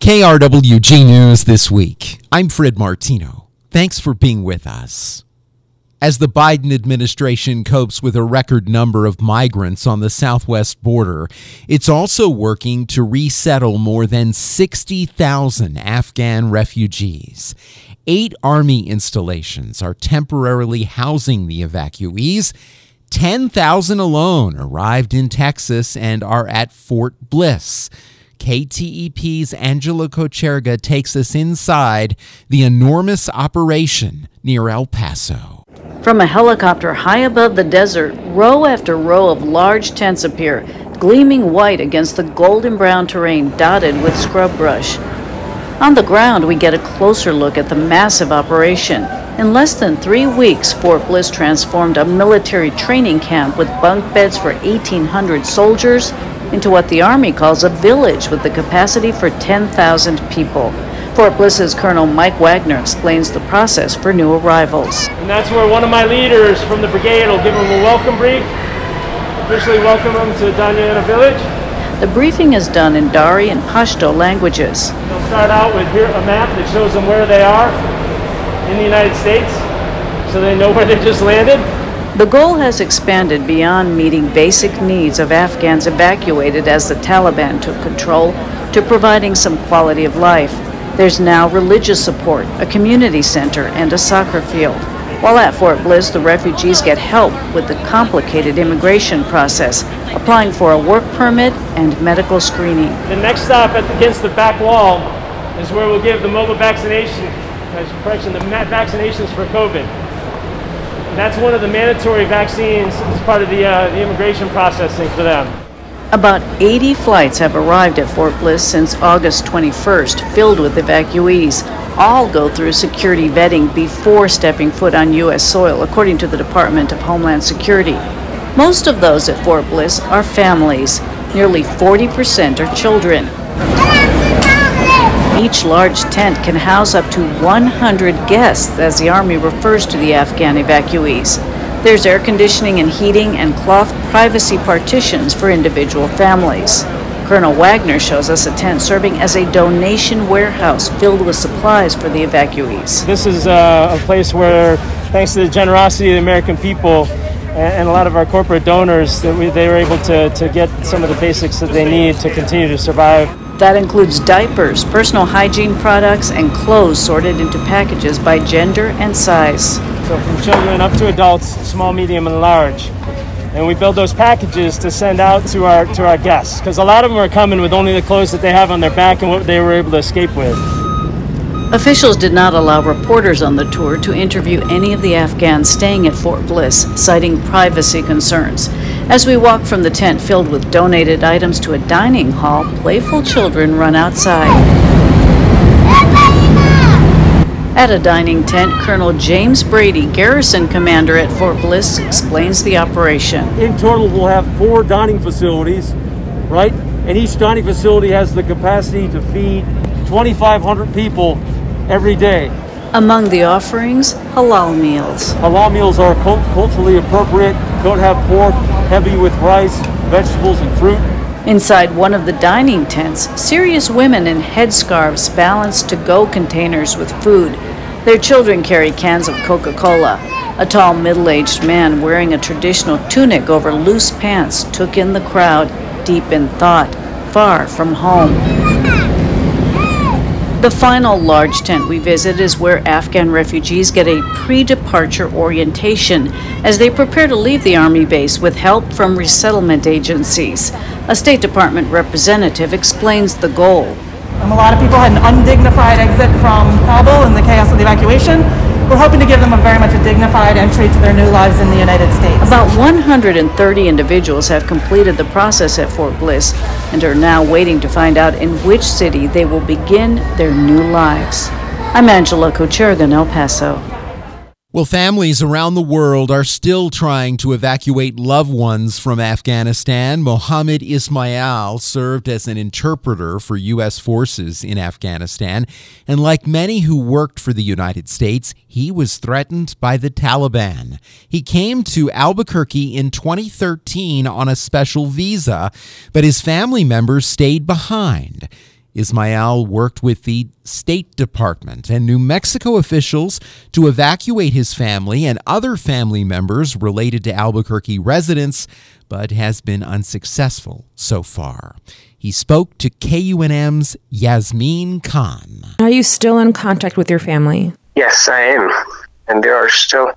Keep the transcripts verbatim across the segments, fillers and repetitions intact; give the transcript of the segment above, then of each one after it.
K R W G News this week. I'm Fred Martino. Thanks for being with us. As the Biden administration copes with a record number of migrants on the southwest border, it's also working to resettle more than sixty thousand Afghan refugees. Eight Army installations are temporarily housing the evacuees. ten thousand alone arrived in Texas and are at Fort Bliss. K T E P's Angela Kocherga takes us inside the enormous operation near El Paso. From a helicopter high above the desert, row after row of large tents appear, gleaming white against the golden brown terrain dotted with scrub brush. On the ground, we get a closer look at the massive operation. In less than three weeks, Fort Bliss transformed a military training camp with bunk beds for eighteen hundred soldiers into what the Army calls a village with the capacity for ten thousand people. Fort Bliss's Colonel Mike Wagner explains the process for new arrivals. And that's where one of my leaders from the brigade will give them a welcome brief, officially welcome them to Danyana village. The briefing is done in Dari and Pashto languages. They'll start out with here a map that shows them where they are in the United States, so they know where they just landed. The goal has expanded beyond meeting basic needs of Afghans evacuated as the Taliban took control to providing some quality of life. There's now religious support, a community center, and a soccer field. While at Fort Bliss, the refugees get help with the complicated immigration process, applying for a work permit and medical screening. The next stop at, against the back wall is where we'll give the mobile vaccination, uh, correction, the vaccinations for COVID. And that's one of the mandatory vaccines as part of the, uh, the immigration processing for them. About eighty flights have arrived at Fort Bliss since August twenty-first, filled with evacuees. All go through security vetting before stepping foot on U S soil, according to the Department of Homeland Security. Most of those at Fort Bliss are families. Nearly forty percent are children. Each large tent can house up to one hundred guests, as the Army refers to the Afghan evacuees. There's air conditioning and heating and cloth privacy partitions for individual families. Colonel Wagner shows us a tent serving as a donation warehouse filled with supplies for the evacuees. This is uh, a place where, thanks to the generosity of the American people and, and a lot of our corporate donors, that we, they were able to, to get some of the basics that they need to continue to survive. That includes diapers, personal hygiene products, and clothes sorted into packages by gender and size. So from children up to adults, small, medium, and large. And we build those packages to send out to our to our guests, because a lot of them are coming with only the clothes that they have on their back and what they were able to escape with. Officials did not allow reporters on the tour to interview any of the Afghans staying at Fort Bliss, citing privacy concerns. As we walk from the tent filled with donated items to a dining hall, playful children run outside. At a dining tent, Colonel James Brady, garrison commander at Fort Bliss, explains the operation. In total, we'll have four dining facilities, right? And each dining facility has the capacity to feed twenty-five hundred people every day. Among the offerings, halal meals. Halal meals are cult- culturally appropriate, don't have pork, heavy with rice, vegetables, and fruit. Inside one of the dining tents, serious women in headscarves balance to-go containers with food. Their children carry cans of Coca-Cola. A tall, middle-aged man wearing a traditional tunic over loose pants took in the crowd, deep in thought, far from home. The final large tent we visit is where Afghan refugees get a pre-departure orientation as they prepare to leave the Army base with help from resettlement agencies. A State Department representative explains the goal. Um, a lot of people had an undignified exit from Kabul in the chaos of the evacuation. We're hoping to give them a very much a dignified entry to their new lives in the United States. About one hundred thirty individuals have completed the process at Fort Bliss and are now waiting to find out in which city they will begin their new lives. I'm Angela Kocherga in El Paso. Well, families around the world are still trying to evacuate loved ones from Afghanistan. Mohammed Ismail served as an interpreter for U S forces in Afghanistan, and like many who worked for the United States, he was threatened by the Taliban. He came to Albuquerque in twenty thirteen on a special visa, but his family members stayed behind. Ismael worked with the State Department and New Mexico officials to evacuate his family and other family members related to Albuquerque residents, but has been unsuccessful so far. He spoke to K U N M's Yasmin Khan. Are you still in contact with your family? Yes, I am. And they are still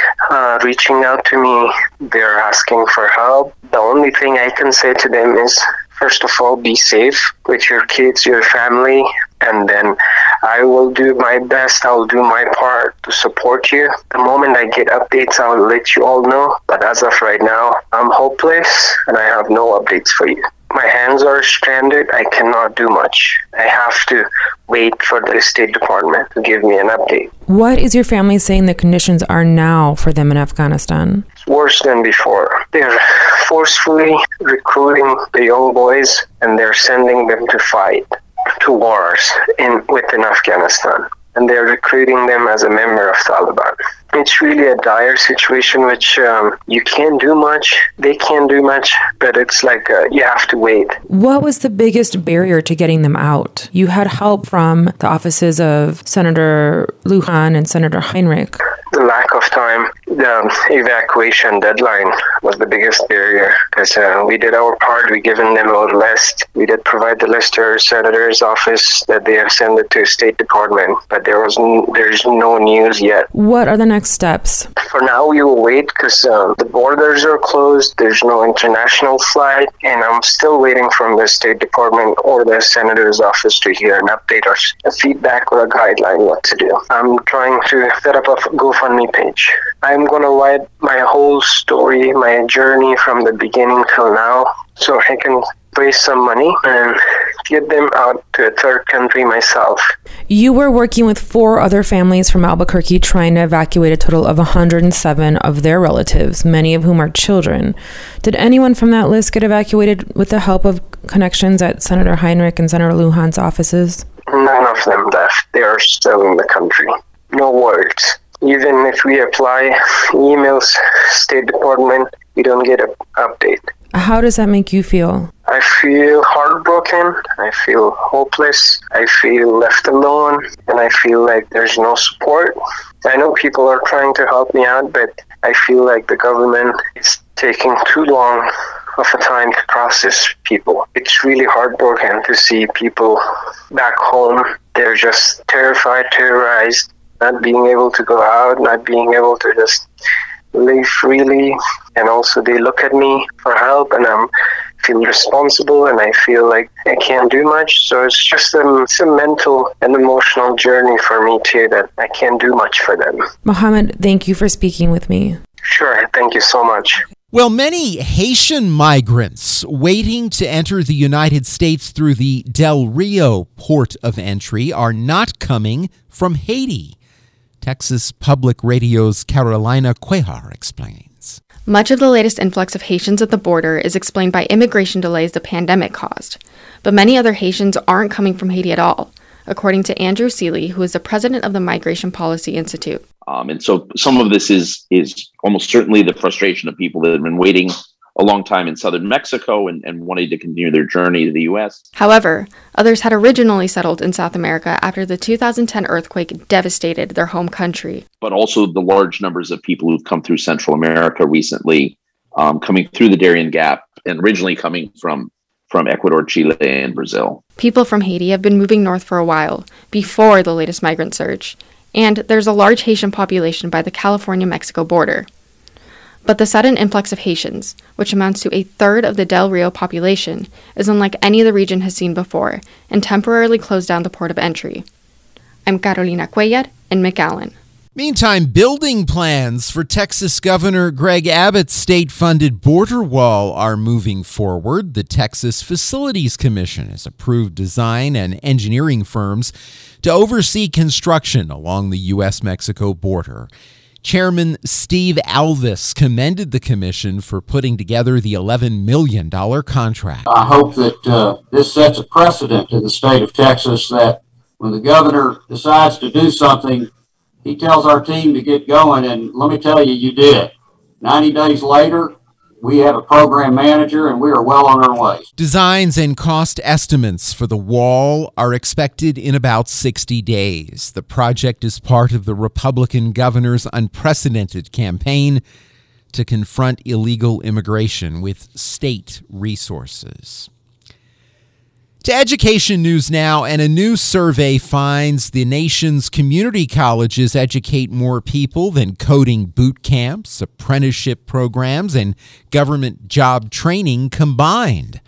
uh, reaching out to me. They're asking for help. The only thing I can say to them is, first of all, be safe with your kids, your family, and then I will do my best. I'll do my part to support you. The moment I get updates, I'll let you all know. But as of right now, I'm hopeless and I have no updates for you. My hands are stranded. I cannot do much. I have to wait for the State Department to give me an update. What is your family saying the conditions are now for them in Afghanistan? It's worse than before. They're forcefully recruiting the young boys and they're sending them to fight, to wars in within Afghanistan. And they're recruiting them as a member of Taliban. It's really a dire situation which um, you can't do much, they can't do much, but it's like uh, you have to wait. What was the biggest barrier to getting them out? You had help from the offices of Senator Lujan and Senator Heinrich. The lack of time, the evacuation deadline was the biggest barrier because uh, we did our part. We given them a list. We did provide the list to our senator's office that they have sent it to State Department, but there was n- there's no news yet. What are the next steps? For now, we will wait because uh, the borders are closed. There's no international flight, and I'm still waiting from the State Department or the senator's office to hear an update or a feedback or a guideline what to do. I'm trying to set up a GoFundMe page. I'm going to write my whole story, my journey from the beginning till now, so I can raise some money and get them out to a third country myself. You were working with four other families from Albuquerque trying to evacuate a total of one hundred seven of their relatives, many of whom are children. Did anyone from that list get evacuated with the help of connections at Senator Heinrich and Senator Lujan's offices? None of them left. They are still in the country. No words. Even if we apply emails, State Department, we don't get an update. How does that make you feel? I feel heartbroken. I feel hopeless. I feel left alone. And I feel like there's no support. I know people are trying to help me out, but I feel like the government is taking too long of a time to process people. It's really heartbroken to see people back home. They're just terrified, terrorized, not being able to go out, not being able to just live freely. And also they look at me for help and I feel responsible and I feel like I can't do much. So it's just a, it's a mental and emotional journey for me too that I can't do much for them. Mohammed, thank you for speaking with me. Sure, thank you so much. Well, many Haitian migrants waiting to enter the United States through the Del Rio port of entry are not coming from Haiti. Texas Public Radio's Carolina Cuellar explains. Much of the latest influx of Haitians at the border is explained by immigration delays the pandemic caused. But many other Haitians aren't coming from Haiti at all, according to Andrew Seeley, who is the president of the Migration Policy Institute. Um, and so some of this is is almost certainly the frustration of people that have been waiting a long time in southern Mexico and, and wanting to continue their journey to the U S. However, others had originally settled in South America after the two thousand ten earthquake devastated their home country. But also the large numbers of people who've come through Central America recently, um, coming through the Darien Gap and originally coming from, from Ecuador, Chile, and Brazil. People from Haiti have been moving north for a while, before the latest migrant surge. And there's a large Haitian population by the California-Mexico border. But the sudden influx of Haitians, which amounts to a third of the Del Rio population, is unlike any the region has seen before and temporarily closed down the port of entry. I'm Carolina Cuellar in McAllen. Meantime, building plans for Texas Governor Greg Abbott's state-funded border wall are moving forward. The Texas Facilities Commission has approved design and engineering firms to oversee construction along the U S Mexico border. Chairman Steve Alvis commended the commission for putting together the eleven million dollars contract. I hope that uh, this sets a precedent to the state of Texas that when the governor decides to do something, he tells our team to get going, and let me tell you, you did. ninety days later, We have a program manager, and we are well on our way. Designs and cost estimates for the wall are expected in about sixty days. The project is part of the Republican governor's unprecedented campaign to confront illegal immigration with state resources. To education news now, and a new survey finds the nation's community colleges educate more people than coding boot camps, apprenticeship programs, and government job training combined.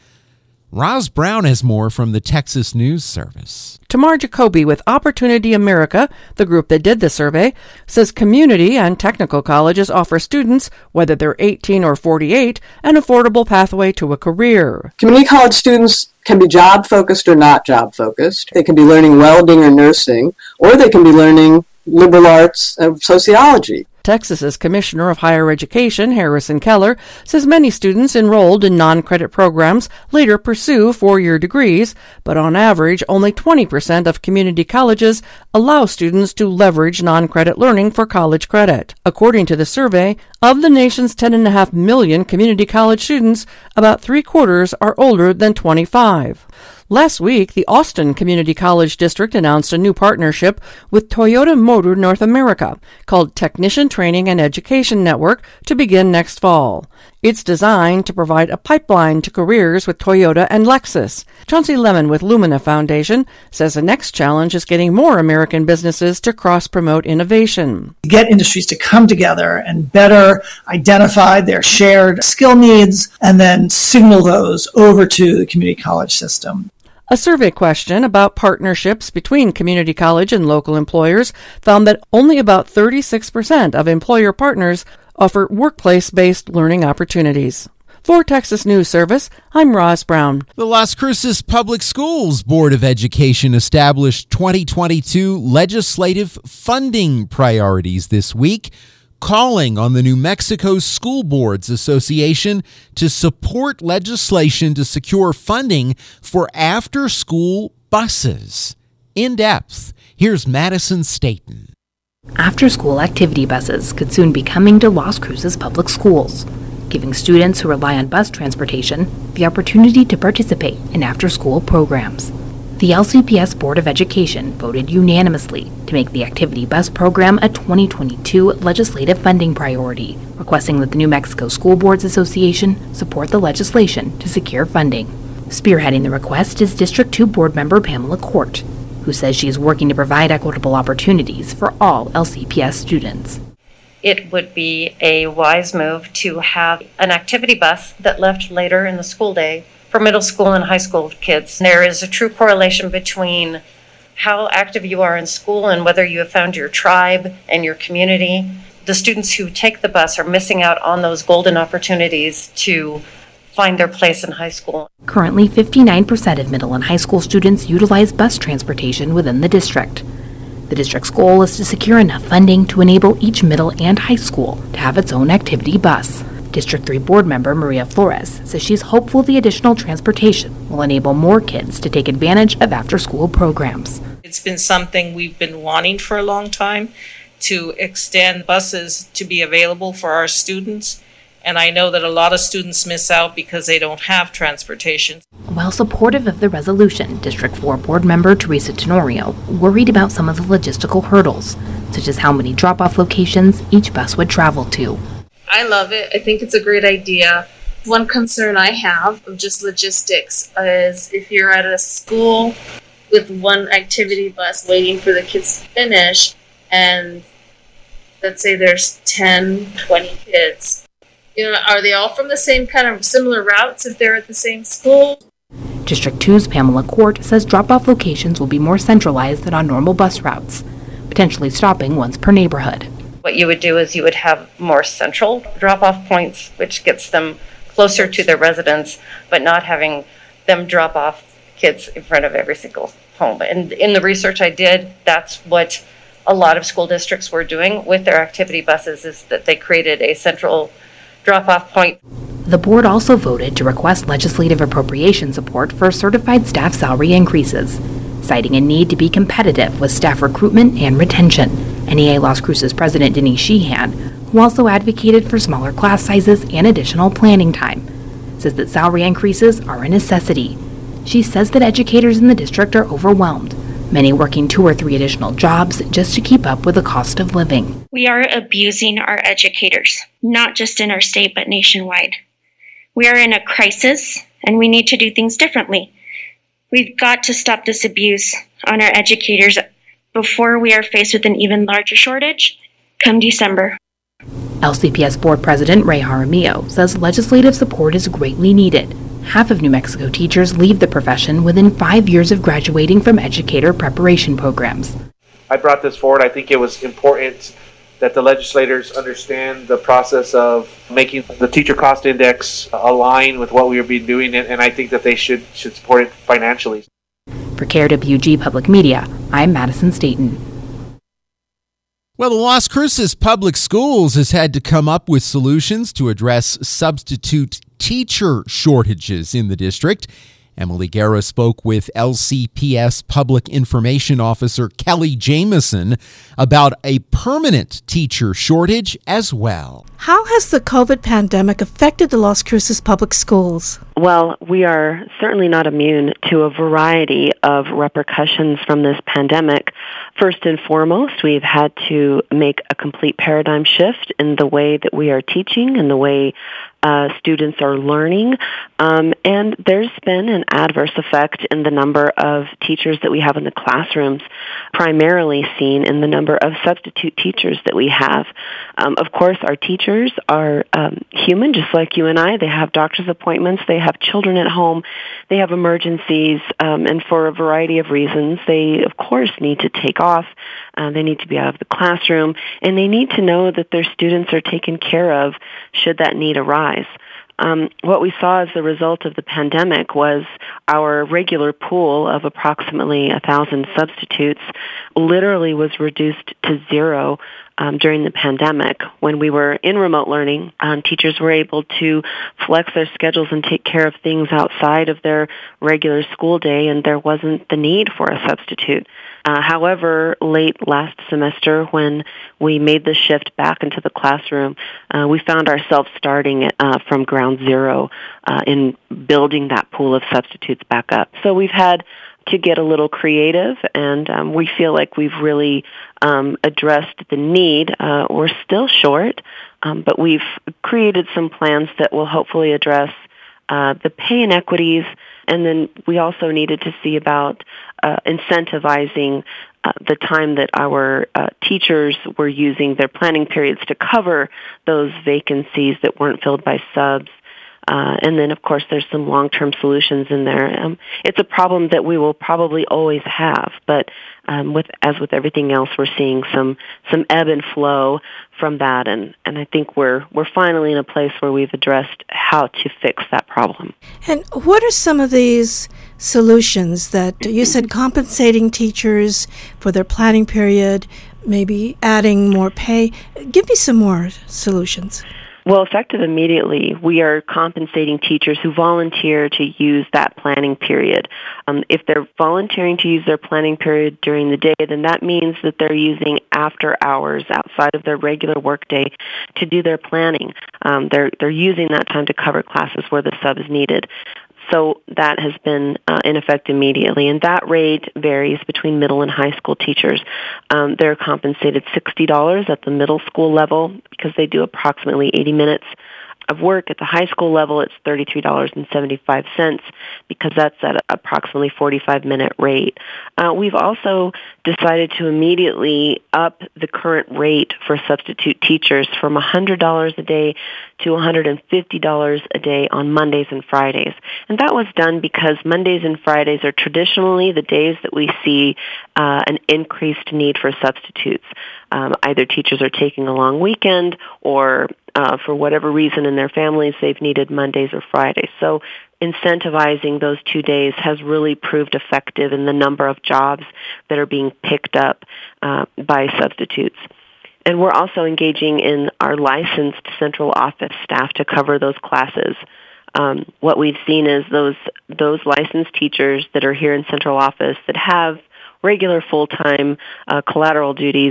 Roz Brown has more from the Texas News Service. Tamar Jacoby with Opportunity America, the group that did the survey, says community and technical colleges offer students, whether they're eighteen or forty-eight, an affordable pathway to a career. Community college students can be job-focused or not job-focused. They can be learning welding or nursing, or they can be learning liberal arts and sociology. Texas's Commissioner of Higher Education, Harrison Keller, says many students enrolled in non-credit programs later pursue four-year degrees, but on average, only twenty percent of community colleges allow students to leverage non-credit learning for college credit. According to the survey, of the nation's ten point five million community college students, about three-quarters are older than twenty-five. Last week, the Austin Community College District announced a new partnership with Toyota Motor North America called Technician Training and Education Network to begin next fall. It's designed to provide a pipeline to careers with Toyota and Lexus. Chauncey Lemon with Lumina Foundation says the next challenge is getting more American businesses to cross-promote innovation. Get industries to come together and better identify their shared skill needs and then signal those over to the community college system. A survey question about partnerships between community college and local employers found that only about thirty-six percent of employer partners offer workplace-based learning opportunities. For Texas News Service, I'm Roz Brown. The Las Cruces Public Schools Board of Education established twenty twenty-two legislative funding priorities this week, calling on the New Mexico School Boards Association to support legislation to secure funding for after-school buses. In depth, here's Madison Staten. After-school activity buses could soon be coming to Las Cruces Public Schools, giving students who rely on bus transportation the opportunity to participate in after-school programs. The L C P S Board of Education voted unanimously to make the activity bus program a twenty twenty-two legislative funding priority, requesting that the New Mexico School Boards Association support the legislation to secure funding. Spearheading the request is District two board member Pamela Court, who says she is working to provide equitable opportunities for all L C P S students. It would be a wise move to have an activity bus that left later in the school day for middle school and high school kids. There is a true correlation between how active you are in school and whether you have found your tribe and your community. The students who take the bus are missing out on those golden opportunities to find their place in high school. Currently, fifty-nine percent of middle and high school students utilize bus transportation within the district. The district's goal is to secure enough funding to enable each middle and high school to have its own activity bus. District three board member Maria Flores says she's hopeful the additional transportation will enable more kids to take advantage of after-school programs. It's been something we've been wanting for a long time, to extend buses to be available for our students. And I know that a lot of students miss out because they don't have transportation. While supportive of the resolution, District four board member Teresa Tenorio worried about some of the logistical hurdles, such as how many drop-off locations each bus would travel to. I love it. I think it's a great idea. One concern I have of just logistics is if you're at a school with one activity bus waiting for the kids to finish, and let's say there's ten, twenty kids, you know, are they all from the same kind of similar routes if they're at the same school? District two's Pamela Court says drop-off locations will be more centralized than on normal bus routes, potentially stopping once per neighborhood. What you would do is you would have more central drop-off points, which gets them closer to their residents, but not having them drop off kids in front of every single home. And in the research I did, that's what a lot of school districts were doing with their activity buses, is that they created a central drop-off point. The board also voted to request legislative appropriation support for certified staff salary increases, citing a need to be competitive with staff recruitment and retention. N E A Las Cruces President Denise Sheehan who also advocated for smaller class sizes and additional planning time, says that salary increases are a necessity. She says that educators in the district are overwhelmed, many working two or three additional jobs just to keep up with the cost of living. We are abusing our educators, not just in our state, but nationwide. We are in a crisis, and we need to do things differently. We've got to stop this abuse on our educators before we are faced with an even larger shortage come December. L C P S Board President Ray Jaramillo says legislative support is greatly needed. Half of New Mexico teachers leave the profession within five years of graduating from educator preparation programs. I brought this forward. I think it was important that the legislators understand the process of making the teacher cost index align with what we are being doing, and, and I think that they should should support it financially. For K R W G Public Media, I'm Madison Staten. Well, the Las Cruces Public Schools has had to come up with solutions to address substitute teacher shortages in the district. Emily Guerra spoke with L C P S Public Information Officer Kelly Jameson about a permanent teacher shortage as well. How has the COVID pandemic affected the Las Cruces Public Schools? Well, we are certainly not immune to a variety of repercussions from this pandemic. First and foremost, we've had to make a complete paradigm shift in the way that we are teaching and the way uh, students are learning. Um, and there's been an adverse effect in the number of teachers that we have in the classrooms, primarily seen in the number of substitute teachers that we have. Um, of course, our teachers are um, human, just like you and I. They have doctor's appointments. They have children at home. They have emergencies. Um, and for a variety of reasons, they, of course, need to take off. Uh, they need to be out of the classroom. And they need to know that their students are taken care of should that need arise. Um, what we saw as a result of the pandemic was our regular pool of approximately one thousand substitutes literally was reduced to zero um, during the pandemic. When we were in remote learning, um, teachers were able to flex their schedules and take care of things outside of their regular school day, and there wasn't the need for a substitute. Uh, however, late last semester, when we made the shift back into the classroom, uh, we found ourselves starting uh, from ground zero uh, in building that pool of substitutes back up. So we've had to get a little creative, and um, we feel like we've really um, addressed the need. Uh, we're still short, um, but we've created some plans that will hopefully address uh, the pay inequities. And then we also needed to see about uh, incentivizing uh, the time that our uh, teachers were using their planning periods to cover those vacancies that weren't filled by subs. Uh, and then, of course, there's some long-term solutions in there. Um, it's a problem that we will probably always have, but um, with as with everything else, we're seeing some some ebb and flow from that, and, and I think we're we're finally in a place where we've addressed how to fix that problem. And what are some of these solutions that you said compensating teachers for their planning period, maybe adding more pay? Give me some more solutions. Well, effective immediately, we are compensating teachers who volunteer to use that planning period. Um, if they're volunteering to use their planning period during the day, then that means that they're using after hours outside of their regular workday to do their planning. Um, they're they're using that time to cover classes where the sub is needed. So that has been uh, in effect immediately, and that rate varies between middle and high school teachers. Um, they're compensated sixty dollars at the middle school level because they do approximately eighty minutes of work. At the high school level, it's thirty-three dollars and seventy-five cents because that's at approximately forty-five minute rate. Uh, we've also decided to immediately up the current rate for substitute teachers from one hundred dollars a day to one hundred fifty dollars a day on Mondays and Fridays. And that was done because Mondays and Fridays are traditionally the days that we see uh, an increased need for substitutes. Um, either teachers are taking a long weekend or uh, for whatever reason in their families they've needed Mondays or Fridays. So incentivizing those two days has really proved effective in the number of jobs that are being picked up uh, by substitutes. And we're also engaging in our licensed central office staff to cover those classes. Um, what we've seen is those those licensed teachers that are here in central office that have regular full-time uh, collateral duties,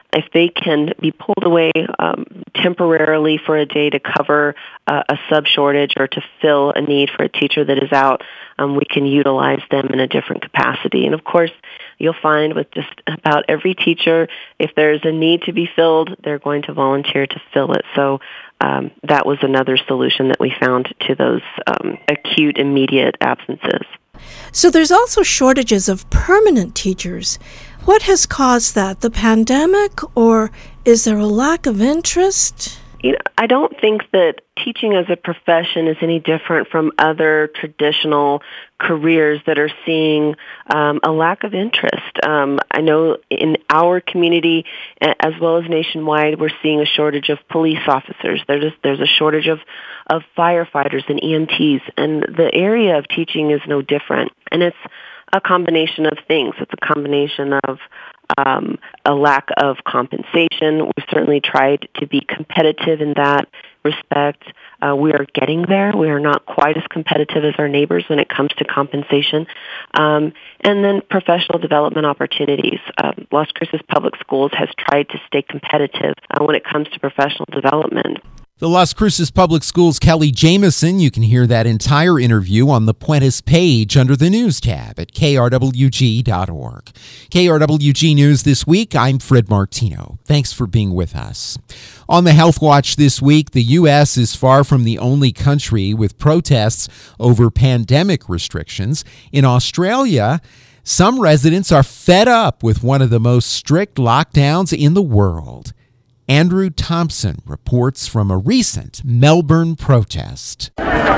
if they can be pulled away um, temporarily for a day to cover uh, a sub-shortage or to fill a need for a teacher that is out, um, we can utilize them in a different capacity. And of course, you'll find with just about every teacher, if there's a need to be filled, they're going to volunteer to fill it. So um, that was another solution that we found to those um, acute, immediate absences. So there's also shortages of permanent teachers. What has caused that? The pandemic, or is there a lack of interest? You know, I don't think that teaching as a profession is any different from other traditional careers that are seeing um, a lack of interest. Um, I know in our community, as well as nationwide, we're seeing a shortage of police officers. There's there's a shortage of, of firefighters and E M Ts, and the area of teaching is no different. And it's a combination of things. It's a combination of Um, a lack of compensation. We've certainly tried to be competitive in that respect. Uh, we are getting there. We are not quite as competitive as our neighbors when it comes to compensation. Um, and then professional development opportunities. Um, Las Cruces Public Schools has tried to stay competitive uh, when it comes to professional development. The Las Cruces Public Schools' Kelly Jamison. You can hear that entire interview on the Puentes page under the News tab at K R W G dot org. K R W G News This Week, I'm Fred Martino. Thanks for being with us. On the Health Watch this week, the U S is far from the only country with protests over pandemic restrictions. In Australia, some residents are fed up with one of the most strict lockdowns in the world. Andrew Thompson reports from a recent Melbourne protest.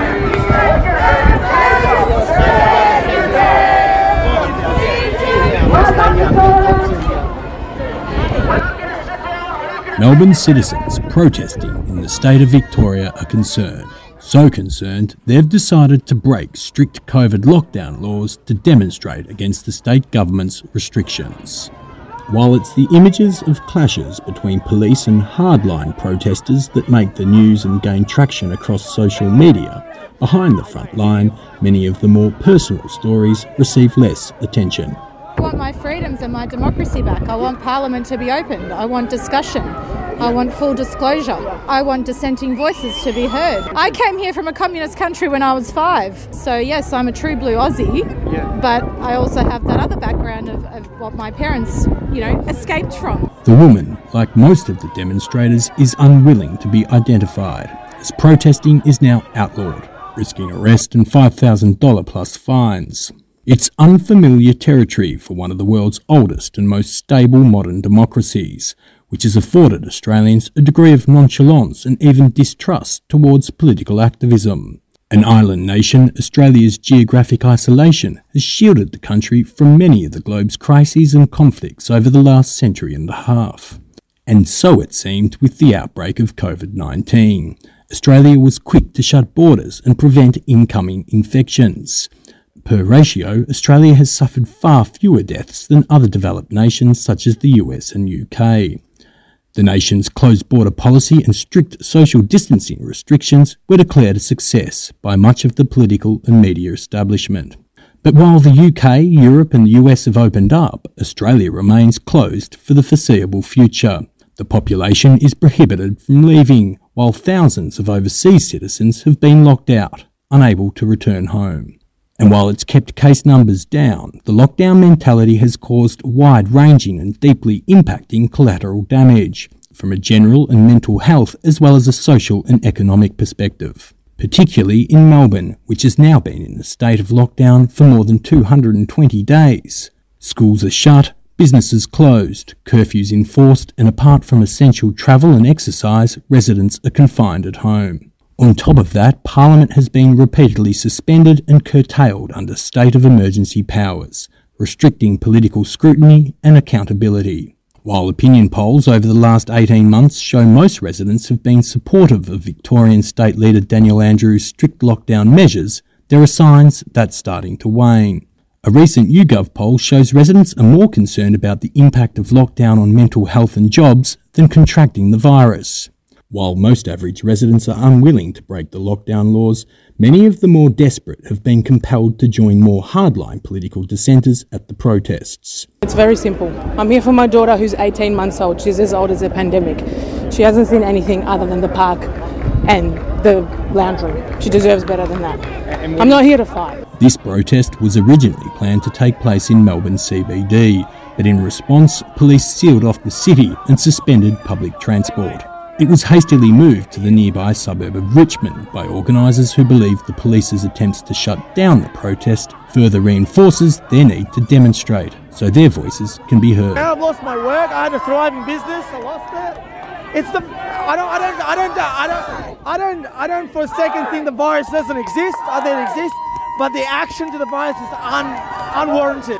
Melbourne citizens protesting in the state of Victoria are concerned. So concerned, they've decided to break strict COVID lockdown laws to demonstrate against the state government's restrictions. While it's the images of clashes between police and hardline protesters that make the news and gain traction across social media, behind the front line, many of the more personal stories receive less attention. I want my freedoms and my democracy back. I want Parliament to be opened. I want discussion. I want full disclosure. I want dissenting voices to be heard. I came here from a communist country when I was five. So yes, I'm a true blue Aussie, but I also have that other background of, of what my parents, you know, escaped from. The woman, like most of the demonstrators, is unwilling to be identified, as protesting is now outlawed, risking arrest and five thousand dollars plus fines. It's unfamiliar territory for one of the world's oldest and most stable modern democracies, which has afforded Australians a degree of nonchalance and even distrust towards political activism. An island nation, Australia's geographic isolation has shielded the country from many of the globe's crises and conflicts over the last century and a half. And so it seemed with the outbreak of COVID nineteen. Australia was quick to shut borders and prevent incoming infections. Per ratio, Australia has suffered far fewer deaths than other developed nations such as the U S and U K. The nation's closed border policy and strict social distancing restrictions were declared a success by much of the political and media establishment. But while the U K, Europe and the U S have opened up, Australia remains closed for the foreseeable future. The population is prohibited from leaving, while thousands of overseas citizens have been locked out, unable to return home. And while it's kept case numbers down, the lockdown mentality has caused wide-ranging and deeply impacting collateral damage, from a general and mental health as well as a social and economic perspective, particularly in Melbourne, which has now been in a state of lockdown for more than two hundred twenty days. Schools are shut, businesses closed, curfews enforced, and apart from essential travel and exercise, residents are confined at home. On top of that, Parliament has been repeatedly suspended and curtailed under state of emergency powers, restricting political scrutiny and accountability. While opinion polls over the last eighteen months show most residents have been supportive of Victorian State Leader Daniel Andrews' strict lockdown measures, there are signs that's starting to wane. A recent YouGov poll shows residents are more concerned about the impact of lockdown on mental health and jobs than contracting the virus. While most average residents are unwilling to break the lockdown laws, many of the more desperate have been compelled to join more hardline political dissenters at the protests. It's very simple. I'm here for my daughter who's eighteen months old. She's as old as the pandemic. She hasn't seen anything other than the park and the lounge room. She deserves better than that. I'm not here to fight. This protest was originally planned to take place in Melbourne C B D, but in response, police sealed off the city and suspended public transport. It was hastily moved to the nearby suburb of Richmond by organisers who believe the police's attempts to shut down the protest further reinforces their need to demonstrate, so their voices can be heard. Now I've lost my work. I had a thriving business. I lost it. It's the I don't I don't I don't I don't I don't I don't for a second think the virus doesn't exist. I think it exists, but the action to the virus is un, unwarranted.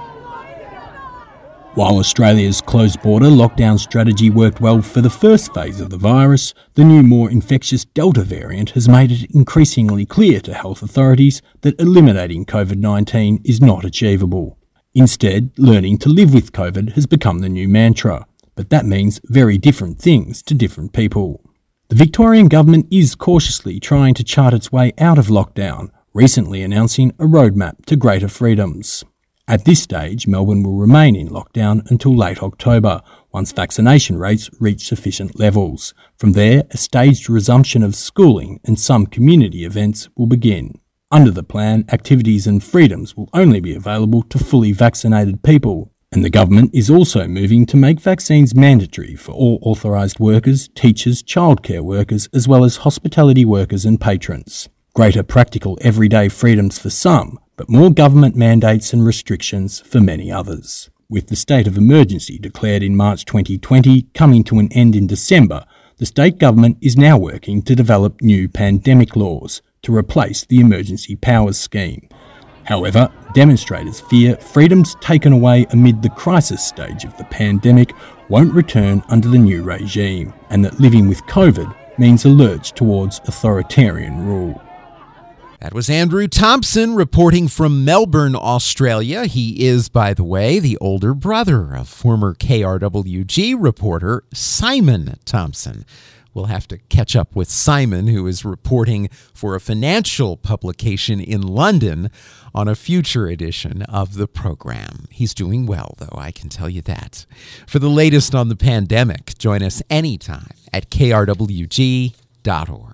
While Australia's closed border lockdown strategy worked well for the first phase of the virus, the new, more infectious Delta variant has made it increasingly clear to health authorities that eliminating COVID nineteen is not achievable. Instead, learning to live with COVID has become the new mantra, but that means very different things to different people. The Victorian government is cautiously trying to chart its way out of lockdown, recently announcing a roadmap to greater freedoms. At this stage, Melbourne will remain in lockdown until late October, once vaccination rates reach sufficient levels. From there, a staged resumption of schooling and some community events will begin. Under the plan, activities and freedoms will only be available to fully vaccinated people, and the government is also moving to make vaccines mandatory for all authorised workers, teachers, childcare workers, as well as hospitality workers and patrons. Greater practical everyday freedoms for some, but more government mandates and restrictions for many others. With the state of emergency declared in March twenty twenty coming to an end in December, the state government is now working to develop new pandemic laws to replace the Emergency Powers Scheme. However, demonstrators fear freedoms taken away amid the crisis stage of the pandemic won't return under the new regime, and that living with COVID means a lurch towards authoritarian rule. That was Andrew Thompson reporting from Melbourne, Australia. He is, by the way, the older brother of former K R W G reporter Simon Thompson. We'll have to catch up with Simon, who is reporting for a financial publication in London on a future edition of the program. He's doing well, though, I can tell you that. For the latest on the pandemic, join us anytime at K R W G dot org.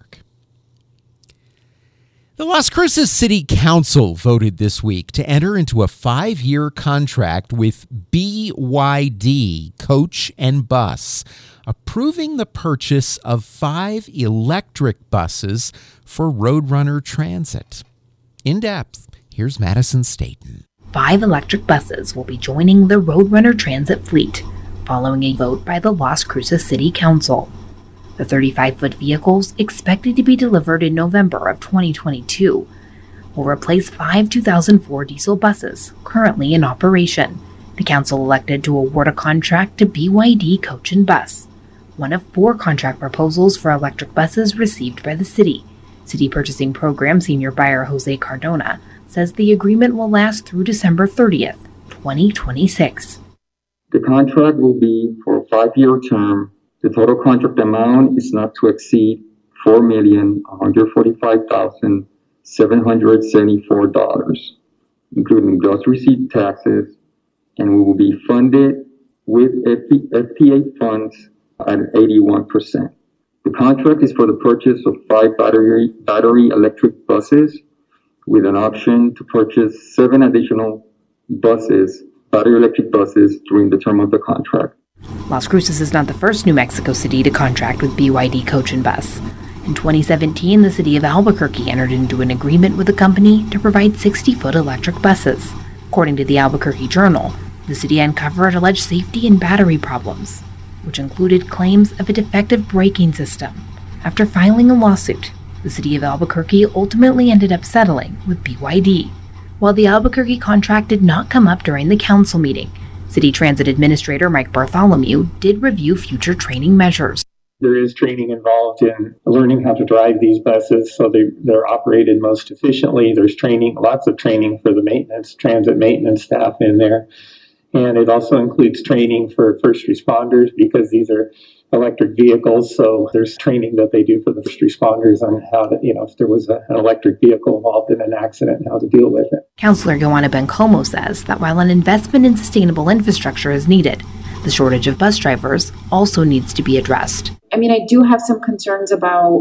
The Las Cruces City Council voted this week to enter into a five-year contract with B Y D Coach and Bus, approving the purchase of five electric buses for Roadrunner Transit. In depth, here's Madison Staten. Five electric buses will be joining the Roadrunner Transit fleet, following a vote by the Las Cruces City Council. The thirty-five-foot vehicles, expected to be delivered in November of twenty twenty-two, will replace five two thousand four diesel buses currently in operation. The council elected to award a contract to B Y D Coach and Bus, one of four contract proposals for electric buses received by the city. City Purchasing Program Senior Buyer Jose Cardona says the agreement will last through December thirtieth, twenty twenty-six. The contract will be for a five-year term. The total contract amount is not to exceed four million one hundred forty-five thousand seven hundred seventy-four dollars, including gross receipt taxes, and we will be funded with F T A funds at eighty-one percent. The contract is for the purchase of five battery, battery electric buses with an option to purchase seven additional buses, battery electric buses, during the term of the contract. Las Cruces is not the first New Mexico city to contract with B Y D Coach and Bus. In twenty seventeen, the city of Albuquerque entered into an agreement with a company to provide sixty-foot electric buses. According to the Albuquerque Journal, the city uncovered alleged safety and battery problems, which included claims of a defective braking system. After filing a lawsuit, the city of Albuquerque ultimately ended up settling with B Y D. While the Albuquerque contract did not come up during the council meeting, City Transit Administrator Mike Bartholomew did review future training measures. There is training involved in learning how to drive these buses so they, they're operated most efficiently. There's training, lots of training for the maintenance, transit maintenance staff in there. And it also includes training for first responders because these are electric vehicles. So there's training that they do for the first responders on how to, you know, if there was a, an electric vehicle involved in an accident, how to deal with it. Councillor Joanna Bencomo says that while an investment in sustainable infrastructure is needed, the shortage of bus drivers also needs to be addressed. I mean, I do have some concerns about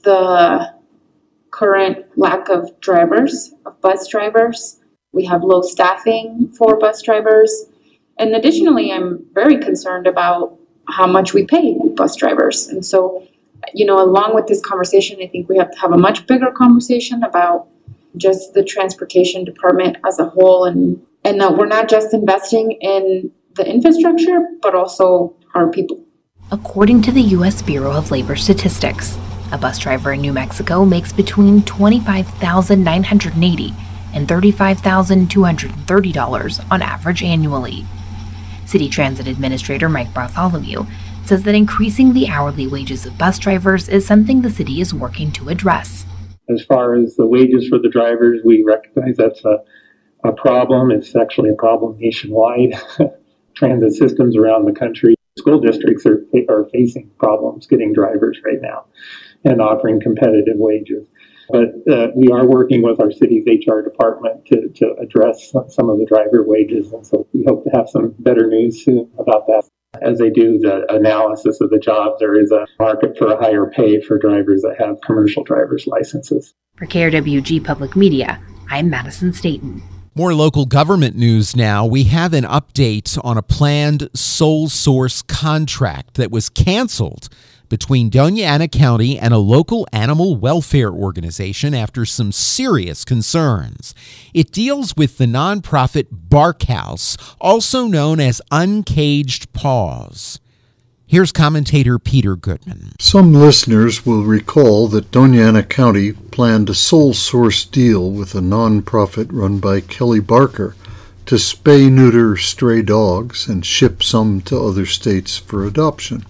the current lack of drivers, of bus drivers. We have low staffing for bus drivers. And additionally, I'm very concerned about how much we pay bus drivers. And so, you know, along with this conversation, I think we have to have a much bigger conversation about just the transportation department as a whole, and, and that we're not just investing in the infrastructure, but also our people. According to the U S Bureau of Labor Statistics, a bus driver in New Mexico makes between twenty-five thousand nine hundred eighty dollars and thirty-five thousand two hundred thirty dollars on average annually. City Transit Administrator Mike Bartholomew says that increasing the hourly wages of bus drivers is something the city is working to address. As far as the wages for the drivers, we recognize that's a, a problem. It's actually a problem nationwide. Transit systems around the country, school districts are, are facing problems getting drivers right now and offering competitive wages. But uh, we are working with our city's H R department to, to address some of the driver wages. And so we hope to have some better news soon about that. As they do the analysis of the jobs, there is a market for a higher pay for drivers that have commercial driver's licenses. For K R W G Public Media, I'm Madison Staten. More local government news now. We have an update on a planned sole source contract that was canceled between Doña Ana County and a local animal welfare organization after some serious concerns. It deals with the nonprofit Bark House, also known as Uncaged Paws. Here's commentator Peter Goodman. Some listeners will recall that Doña Ana County planned a sole source deal with a nonprofit run by Kelly Barker to spay-neuter stray dogs and ship some to other states for adoption.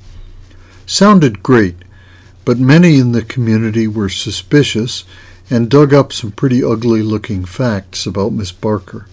Sounded great, but many in the community were suspicious and dug up some pretty ugly-looking facts about Miss Barker.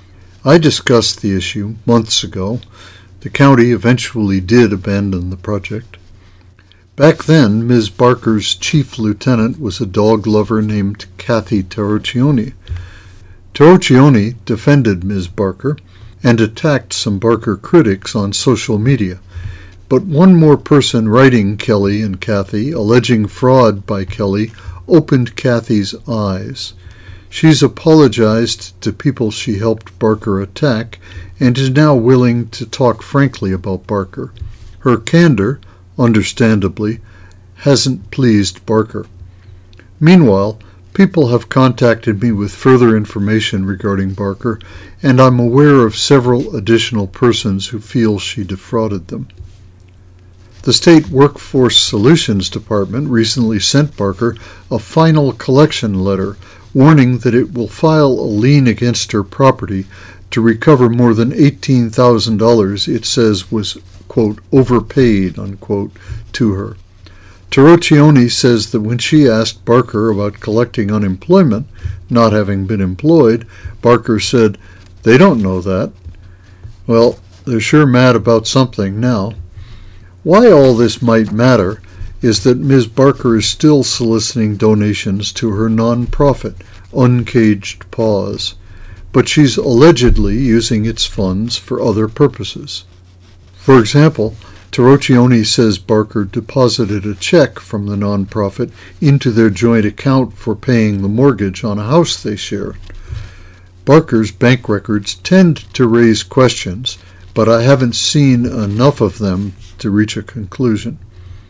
I discussed the issue months ago. The county eventually did abandon the project. Back then, Miz Barker's chief lieutenant was a dog lover named Kathy Tarocchioni. Tarocchioni defended Miz Barker and attacked some Barker critics on social media. But one more person writing Kelly and Kathy, alleging fraud by Kelly, opened Kathy's eyes. She's apologized to people she helped Barker attack and is now willing to talk frankly about Barker. Her candor, understandably, hasn't pleased Barker. Meanwhile, people have contacted me with further information regarding Barker, and I'm aware of several additional persons who feel she defrauded them. The State Workforce Solutions Department recently sent Barker a final collection letter warning that it will file a lien against her property to recover more than eighteen thousand dollars it says was, quote, overpaid, unquote, to her. Tarocchioni says that when she asked Barker about collecting unemployment, not having been employed, Barker said, "They don't know that." Well, they're sure mad about something now. Why all this might matter is that Miz Barker is still soliciting donations to her nonprofit, Uncaged Paws, but she's allegedly using its funds for other purposes. For example, Tarocchioni says Barker deposited a check from the nonprofit into their joint account for paying the mortgage on a house they shared. Barker's bank records tend to raise questions, but I haven't seen enough of them to reach a conclusion.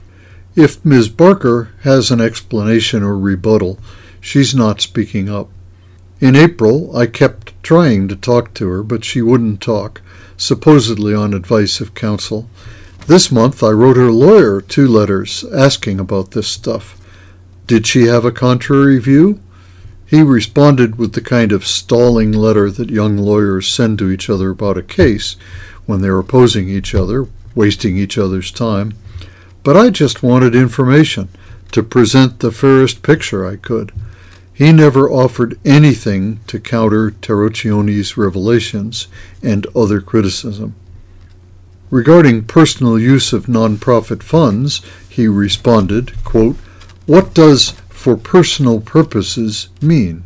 If Miz Barker has an explanation or rebuttal, she's not speaking up. In April, I kept trying to talk to her, but she wouldn't talk, supposedly on advice of counsel. This month, I wrote her lawyer two letters asking about this stuff. Did she have a contrary view? He responded with the kind of stalling letter that young lawyers send to each other about a case when they're opposing each other, wasting each other's time. But I just wanted information to present the fairest picture I could. He never offered anything to counter Tarocchioni's revelations and other criticism. Regarding personal use of nonprofit funds, he responded, quote, "What does 'for personal purposes' mean?"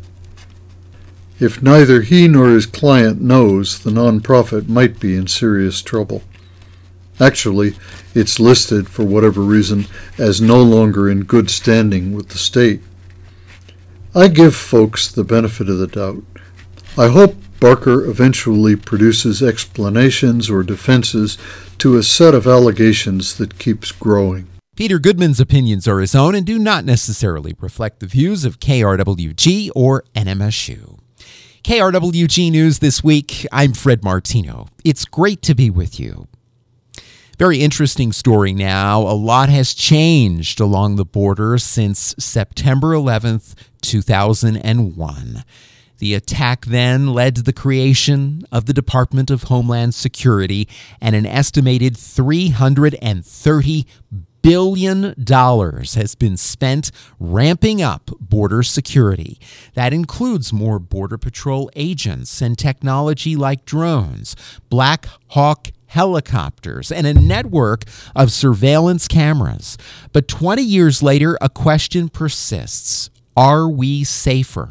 If neither he nor his client knows, the nonprofit might be in serious trouble. Actually, it's listed, for whatever reason, as no longer in good standing with the state. I give folks the benefit of the doubt. I hope Barker eventually produces explanations or defenses to a set of allegations that keeps growing. Peter Goodman's opinions are his own and do not necessarily reflect the views of K R W G or N M S U. K R W G News this week, I'm Fred Martino. It's great to be with you. Very interesting story now. A lot has changed along the border since September eleventh, two thousand one. The attack then led to the creation of the Department of Homeland Security, and an estimated three hundred thirty billion dollars has been spent ramping up border security. That includes more Border Patrol agents and technology like drones, Black Hawk helicopters, and a network of surveillance cameras. But twenty years later, a question persists. Are we safer?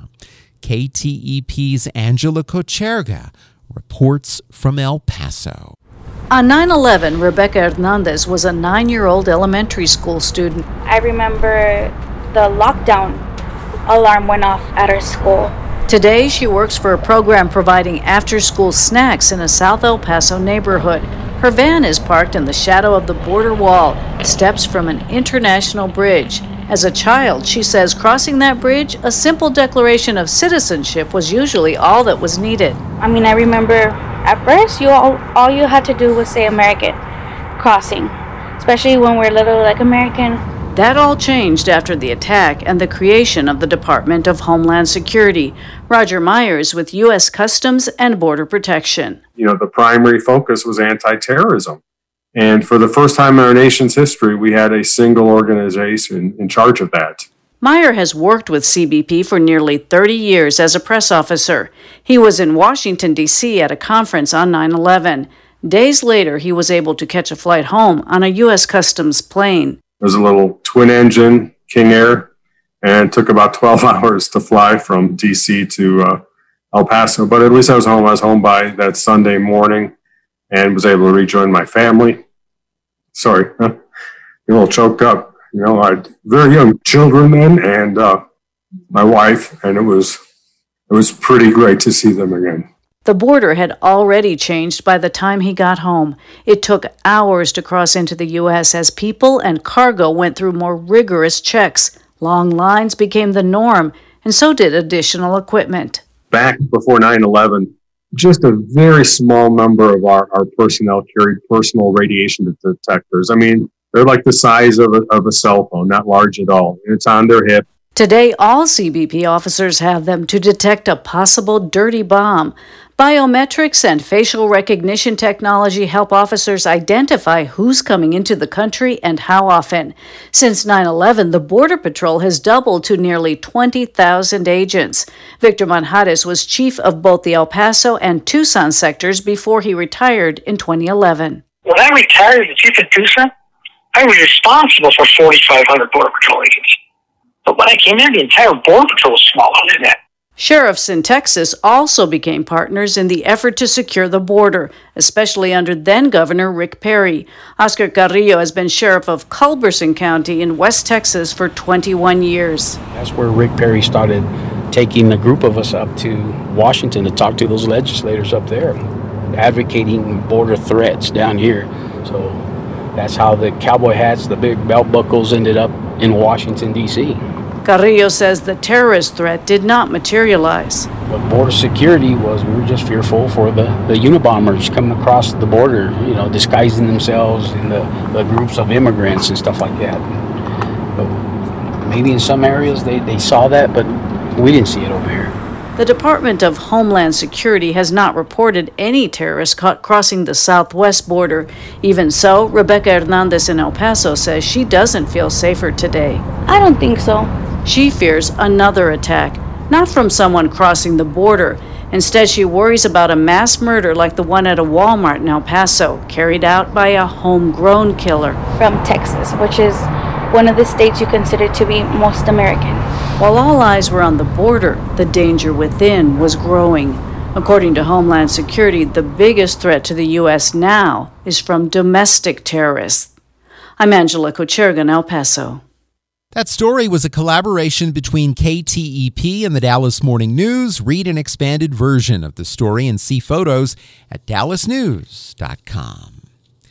K T E P's Angela Kocherga reports from El Paso. On nine eleven, Rebecca Hernandez was a nine-year-old elementary school student. I remember the lockdown alarm went off at our school. Today, she works for a program providing after-school snacks in a South El Paso neighborhood. Her van is parked in the shadow of the border wall, steps from an international bridge. As a child, she says crossing that bridge, a simple declaration of citizenship was usually all that was needed. I mean, I remember at first, you all, all you had to do was say American crossing, especially when we're little, like American. That all changed after the attack and the creation of the Department of Homeland Security. Roger Myers with U S Customs and Border Protection. You know, the primary focus was anti-terrorism. And for the first time in our nation's history, we had a single organization in charge of that. Meyer has worked with C B P for nearly thirty years as a press officer. He was in Washington, D C at a conference on nine eleven. Days later, he was able to catch a flight home on a U S Customs plane. It was a little twin-engine King Air, and it took about twelve hours to fly from D C to uh, El Paso. But at least I was home. I was home by that Sunday morning and was able to rejoin my family. Sorry, a little choked up. You know, I had very young children then, and uh, my wife, and it was it was pretty great to see them again. The border had already changed by the time he got home. It took hours to cross into the U S as people and cargo went through more rigorous checks. Long lines became the norm, and so did additional equipment. Back before nine eleven, just a very small number of our, our personnel carried personal radiation detectors. I mean, they're like the size of a, of a cell phone, not large at all. It's on their hip. Today, all C B P officers have them to detect a possible dirty bomb. Biometrics and facial recognition technology help officers identify who's coming into the country and how often. Since nine eleven, the Border Patrol has doubled to nearly twenty thousand agents. Victor Manjares was chief of both the El Paso and Tucson sectors before he retired in twenty eleven. When I retired as chief of Tucson, I was responsible for forty-five hundred Border Patrol agents. But when I came in, the entire Border Patrol was smaller than that. Sheriffs in Texas also became partners in the effort to secure the border, especially under then-Governor Rick Perry. Oscar Carrillo has been sheriff of Culberson County in West Texas for twenty-one years. That's where Rick Perry started taking a group of us up to Washington to talk to those legislators up there, advocating border threats down here. So that's how the cowboy hats, the big belt buckles ended up in Washington, D C Carrillo says the terrorist threat did not materialize. But border security was, we were just fearful for the, the Unabombers coming across the border, you know, disguising themselves in the, the groups of immigrants and stuff like that. But maybe in some areas they, they saw that, but we didn't see it over here. The Department of Homeland Security has not reported any terrorists caught crossing the southwest border. Even so, Rebecca Hernandez in El Paso says she doesn't feel safer today. I don't think so. She fears another attack, not from someone crossing the border. Instead, she worries about a mass murder like the one at a Walmart in El Paso, carried out by a homegrown killer. From Texas, which is one of the states you consider to be most American. While all eyes were on the border, the danger within was growing. According to Homeland Security, the biggest threat to the U S now is from domestic terrorists. I'm Angela Kochergan, El Paso. That story was a collaboration between K T E P and the Dallas Morning News. Read an expanded version of the story and see photos at dallas news dot com.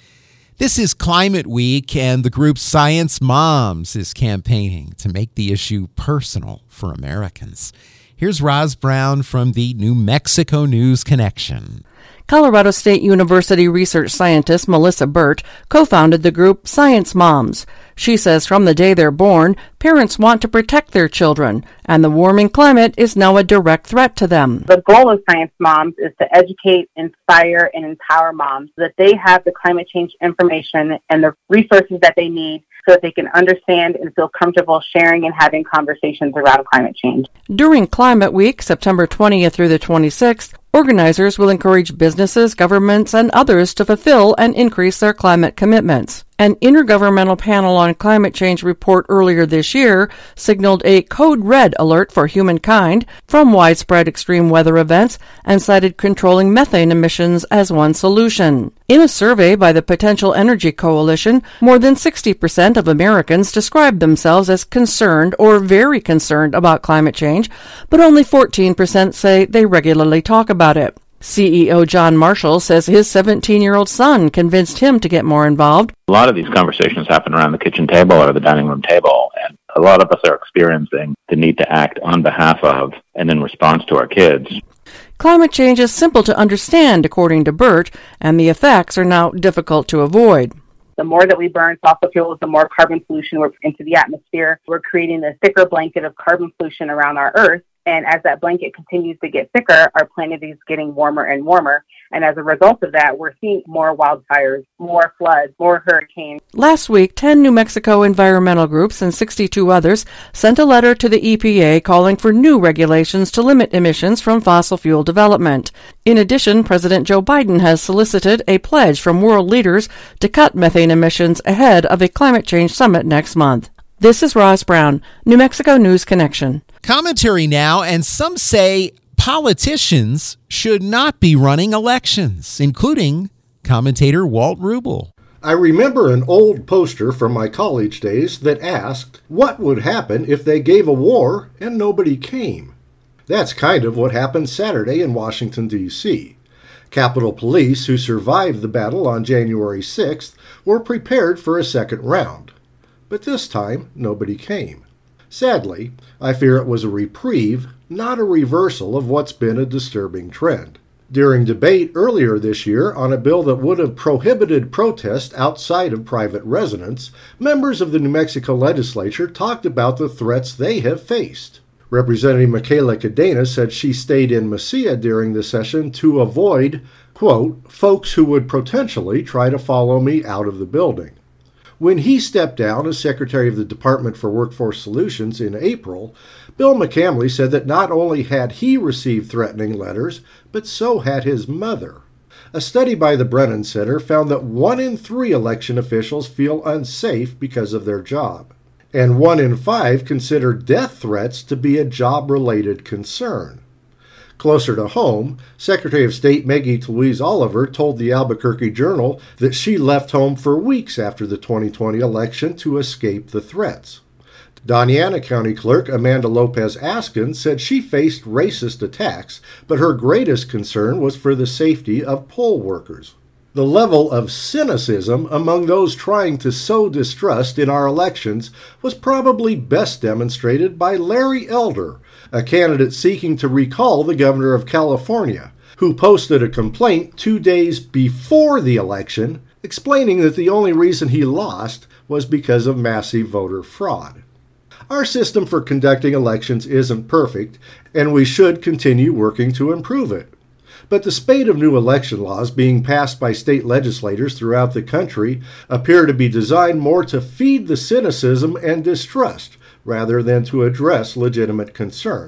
This is Climate Week, and the group Science Moms is campaigning to make the issue personal for Americans. Here's Roz Brown from the New Mexico News Connection. Colorado State University research scientist Melissa Burt co-founded the group Science Moms. She says from the day they're born, parents want to protect their children, and the warming climate is now a direct threat to them. The goal of Science Moms is to educate, inspire, and empower moms so that they have the climate change information and the resources that they need so that they can understand and feel comfortable sharing and having conversations around climate change. During Climate Week, September twentieth through the twenty-sixth, organizers will encourage businesses, governments, and others to fulfill and increase their climate commitments. An intergovernmental panel on climate change report earlier this year signaled a code red alert for humankind from widespread extreme weather events and cited controlling methane emissions as one solution. In a survey by the Potential Energy Coalition, more than sixty percent of Americans described themselves as concerned or very concerned about climate change, but only fourteen percent say they regularly talk about it. C E O John Marshall says his seventeen-year-old son convinced him to get more involved. A lot of these conversations happen around the kitchen table or the dining room table, and a lot of us are experiencing the need to act on behalf of and in response to our kids. Climate change is simple to understand, according to Burt, and the effects are now difficult to avoid. The more that we burn fossil fuels, the more carbon pollution we're into the atmosphere. We're creating a thicker blanket of carbon pollution around our Earth. And as that blanket continues to get thicker, our planet is getting warmer and warmer. And as a result of that, we're seeing more wildfires, more floods, more hurricanes. Last week, ten New Mexico environmental groups and sixty-two others sent a letter to the E P A calling for new regulations to limit emissions from fossil fuel development. In addition, President Joe Biden has solicited a pledge from world leaders to cut methane emissions ahead of a climate change summit next month. This is Roz Brown, New Mexico News Connection. Commentary now, and some say politicians should not be running elections, including commentator Walt Rubel. I remember an old poster from my college days that asked, what would happen if they gave a war and nobody came? That's kind of what happened Saturday in Washington, D C Capitol Police, who survived the battle on January sixth, were prepared for a second round. But this time, nobody came. Sadly, I fear it was a reprieve, not a reversal of what's been a disturbing trend. During debate earlier this year on a bill that would have prohibited protest outside of private residence, members of the New Mexico legislature talked about the threats they have faced. Representative Michaela Cadena said she stayed in Mesilla during the session to avoid, quote, folks who would potentially try to follow me out of the building. When he stepped down as Secretary of the Department for Workforce Solutions in April, Bill McCamley said that not only had he received threatening letters, but so had his mother. A study by the Brennan Center found that one in three election officials feel unsafe because of their job, and one in five consider death threats to be a job-related concern. Closer to home, Secretary of State Maggie Louise Oliver told the Albuquerque Journal that she left home for weeks after the twenty twenty election to escape the threats. Doñana County Clerk Amanda Lopez Askin said she faced racist attacks, but her greatest concern was for the safety of poll workers. The level of cynicism among those trying to sow distrust in our elections was probably best demonstrated by Larry Elder, a candidate seeking to recall the governor of California, who posted a complaint two days before the election, explaining that the only reason he lost was because of massive voter fraud. Our system for conducting elections isn't perfect, and we should continue working to improve it. But the spate of new election laws being passed by state legislators throughout the country appear to be designed more to feed the cynicism and distrust rather than to address legitimate concerns.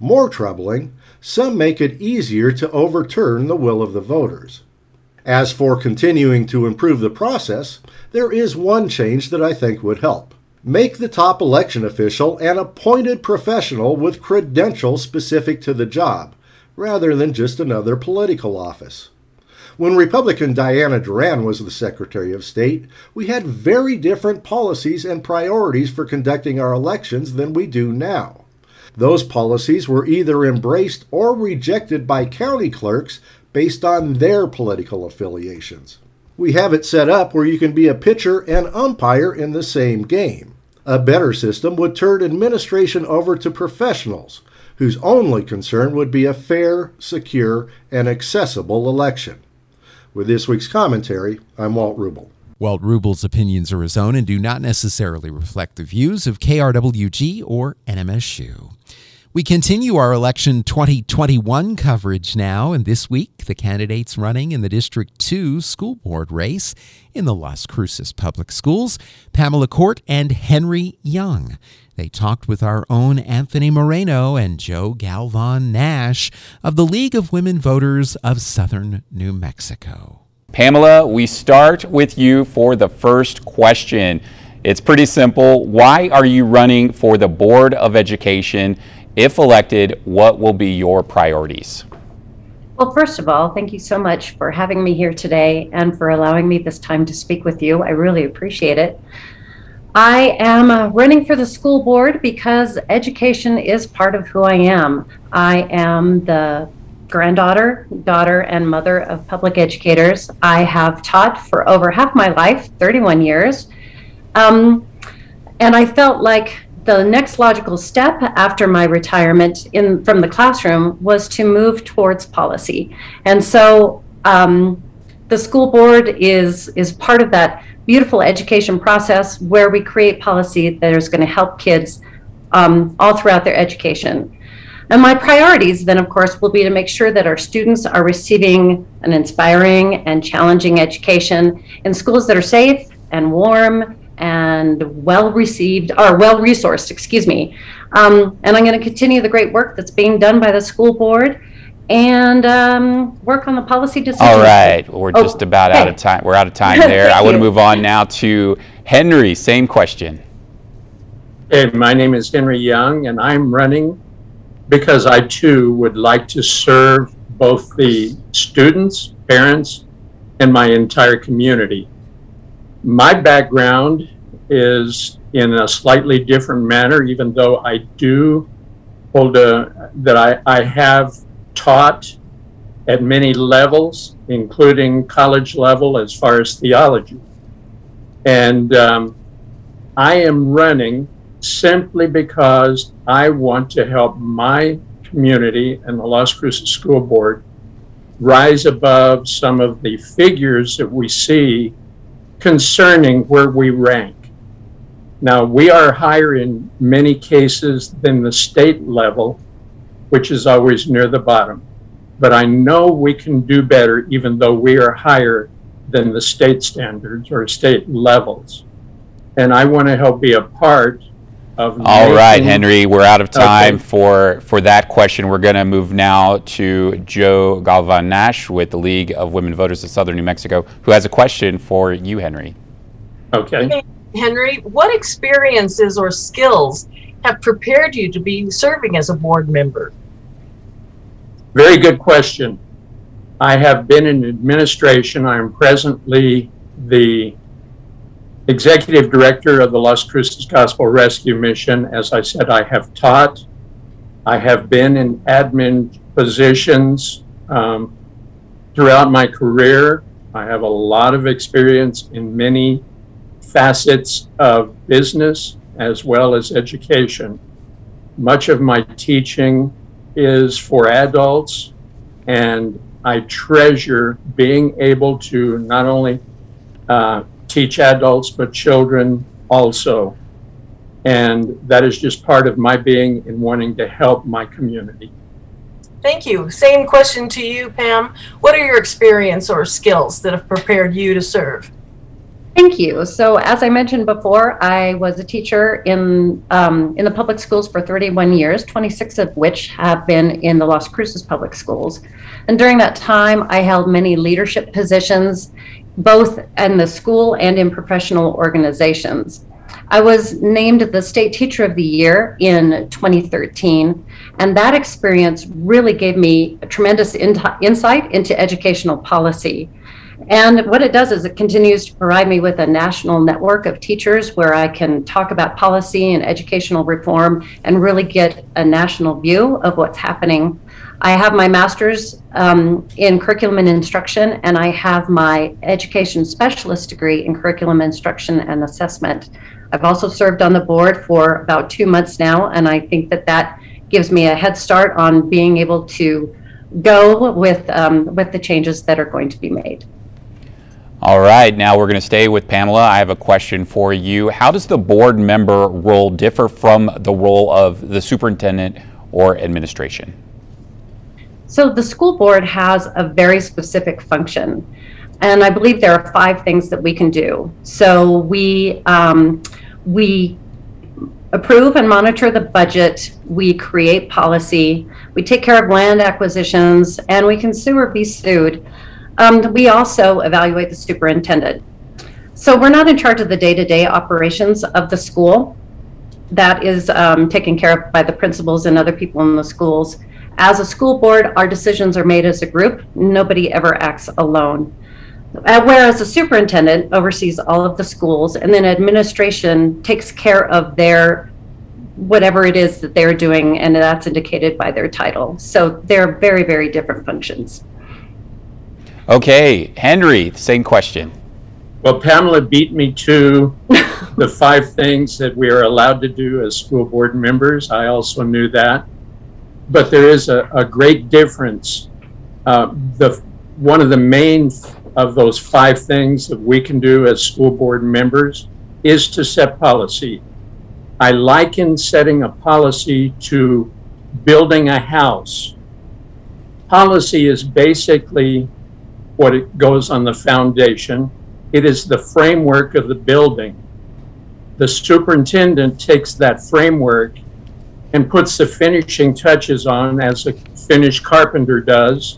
More troubling, some make it easier to overturn the will of the voters. As for continuing to improve the process, there is one change that I think would help. Make the top election official an appointed professional with credentials specific to the job, rather than just another political office. When Republican Diana Duran was the Secretary of State, we had very different policies and priorities for conducting our elections than we do now. Those policies were either embraced or rejected by county clerks based on their political affiliations. We have it set up where you can be a pitcher and umpire in the same game. A better system would turn administration over to professionals, whose only concern would be a fair, secure, and accessible election. With this week's commentary, I'm Walt Rubel. Walt Rubel's opinions are his own and do not necessarily reflect the views of K R W G or N M S U. We continue our election twenty twenty-one coverage now, and this week the candidates running in the District two school board race in the Las Cruces Public Schools, Pamela Court and Henry Young. They talked with our own Anthony Moreno and Joe Galvan Nash of the League of Women Voters of Southern New Mexico. Pamela, we start with you for the first question. It's pretty simple. Why are you running for the Board of Education? If elected, what will be your priorities? Well, first of all, thank you so much for having me here today and for allowing me this time to speak with you. I really appreciate it. I am uh, running for the school board because education is part of who I am. I am the granddaughter, daughter, and mother of public educators. I have taught for over half my life, thirty-one years, um, and I felt like the next logical step after my retirement in from the classroom was to move towards policy. And so um, the school board is, is part of that beautiful education process where we create policy that is going to help kids um, all throughout their education. And my priorities then, of course, will be to make sure that our students are receiving an inspiring and challenging education in schools that are safe and warm and well-received, or well-resourced, excuse me. Um, and I'm going to continue the great work that's being done by the school board and um, work on the policy decisions. All right, we're oh, just about hey. out of time. We're out of time there. I want to move on now to Henry. Same question. Hey, my name is Henry Young, and I'm running because I too would like to serve both the students, parents, and my entire community. My background is in a slightly different manner, even though I do hold a, that I, I have taught at many levels, including college level as far as theology. And um, I am running simply because I want to help my community and the Las Cruces School Board rise above some of the figures that we see concerning where we rank. Now, we are higher in many cases than the state level, which is always near the bottom. But I know we can do better even though we are higher than the state standards or state levels. And I want to help be a part of All making, right, Henry, we're out of time okay. for, for that question. We're going to move now to Joe Galvan Nash with the League of Women Voters of Southern New Mexico, who has a question for you, Henry. Okay. Hey, Henry, what experiences or skills have prepared you to be serving as a board member? Very good question. I have been in administration. I am presently the Executive Director of the Las Cruces Gospel Rescue Mission. As I said, I have taught. I have been in admin positions um, throughout my career. I have a lot of experience in many facets of business as well as education. Much of my teaching is for adults, and I treasure being able to not only uh, teach adults, but children also. And that is just part of my being in wanting to help my community. Thank you. Same question to you, Pam. What are your experience or skills that have prepared you to serve? Thank you. So, as I mentioned before, I was a teacher in um, in the public schools for thirty-one years, twenty-six of which have been in the Las Cruces Public Schools. And during that time, I held many leadership positions, both in the school and in professional organizations. I was named the State Teacher of the Year in twenty thirteen, and that experience really gave me a tremendous in- insight into educational policy. And what it does is it continues to provide me with a national network of teachers where I can talk about policy and educational reform and really get a national view of what's happening. I have my master's um, in curriculum and instruction, and I have my education specialist degree in curriculum instruction and assessment. I've also served on the board for about two months now, and I think that that gives me a head start on being able to go with um, with the changes that are going to be made. All right, now we're going to stay with Pamela. I have a question for you. How does the board member role differ from the role of the superintendent or administration? So the school board has a very specific function, and I believe there are five things that we can do. So we um, we approve and monitor the budget, we create policy, we take care of land acquisitions, and we can sue or be sued. Um, we also evaluate the superintendent. So we're not in charge of the day-to-day operations of the school. That is um, taken care of by the principals and other people in the schools. As a school board, our decisions are made as a group. Nobody ever acts alone. Uh, whereas the superintendent oversees all of the schools, and then administration takes care of their whatever it is that they're doing, and that's indicated by their title. So they're very, very different functions. Okay, Henry, same question. Well, Pamela beat me to the five things that we are allowed to do as school board members. I also knew that. But there is a, a great difference. Uh, the one of the main of those five things that we can do as school board members is to set policy. I liken setting a policy to building a house. Policy is basically what it goes on the foundation. It is the framework of the building. The superintendent takes that framework and puts the finishing touches on, as a finished carpenter does,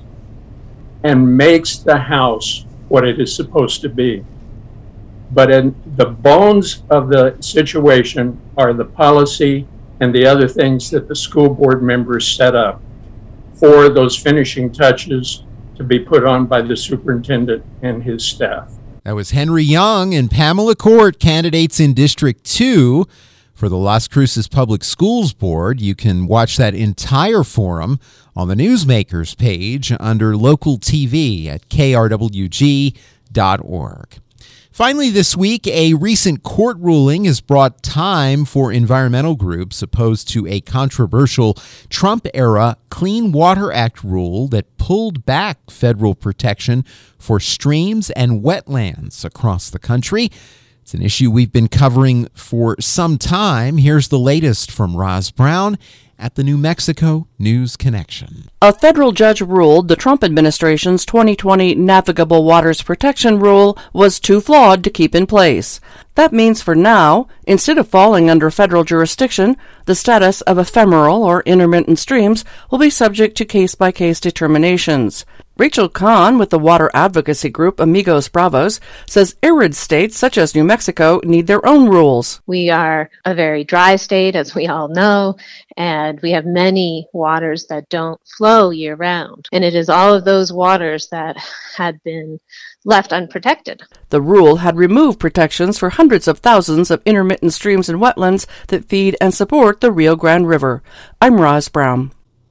and makes the house what it is supposed to be. But in the bones of the situation are the policy and the other things that the school board members set up for those finishing touches to be put on by the superintendent and his staff. That was Henry Young and Pamela Court, candidates in District two for the Las Cruces Public Schools Board. You can watch that entire forum on the Newsmakers page under local T V at K R W G dot org. Finally, this week, a recent court ruling has brought time for environmental groups opposed to a controversial Trump-era Clean Water Act rule that pulled back federal protection for streams and wetlands across the country. It's an issue we've been covering for some time. Here's the latest from Roz Brown at the New Mexico News Connection. A federal judge ruled the Trump administration's twenty twenty Navigable Waters Protection Rule was too flawed to keep in place. That means for now, instead of falling under federal jurisdiction, the status of ephemeral or intermittent streams will be subject to case-by-case determinations. Rachel Kahn with the water advocacy group Amigos Bravos says arid states such as New Mexico need their own rules. We are a very dry state, as we all know, and we have many waters that don't flow year-round. And it is all of those waters that had been left unprotected. The rule had removed protections for hundreds of thousands of intermittent streams and wetlands that feed and support the Rio Grande River. I'm Roz Brown.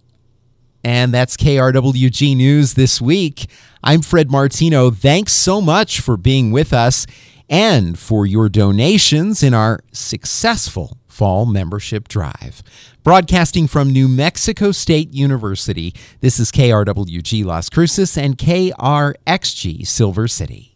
And that's K R W G News this week. I'm Fred Martino. Thanks so much for being with us and for your donations in our successful fall membership drive. Broadcasting from New Mexico State University, this is K R W G Las Cruces and K R X G Silver City.